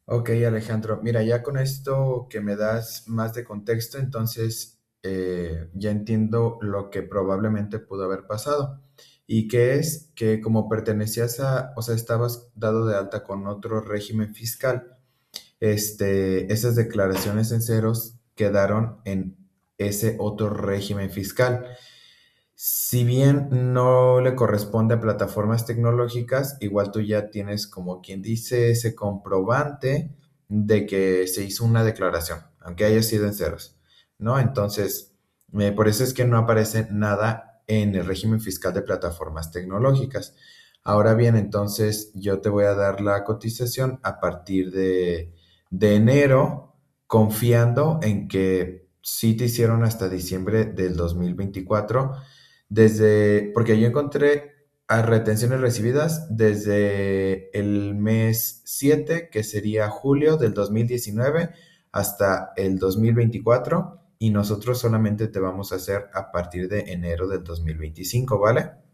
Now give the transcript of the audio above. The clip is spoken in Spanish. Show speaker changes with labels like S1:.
S1: Ok, Alejandro, mira, ya con esto que me das más de contexto, entonces ya entiendo lo que probablemente pudo haber pasado. Y que es que como pertenecías o sea, estabas dado de alta con otro régimen fiscal, esas declaraciones en ceros quedaron en ese otro régimen fiscal. Si bien no le corresponde a plataformas tecnológicas, igual tú ya tienes, como quien dice, ese comprobante de que se hizo una declaración, aunque haya sido en ceros, ¿no? Entonces, por eso es que no aparece nada en el régimen fiscal de plataformas tecnológicas. Ahora bien, entonces yo te voy a dar la cotización a partir de enero, confiando en que sí te hicieron hasta diciembre del 2024 porque yo encontré a retenciones recibidas desde el mes 7 que sería julio del 2019 hasta el 2024 y nosotros solamente te vamos a hacer a partir de enero del 2025, ¿vale?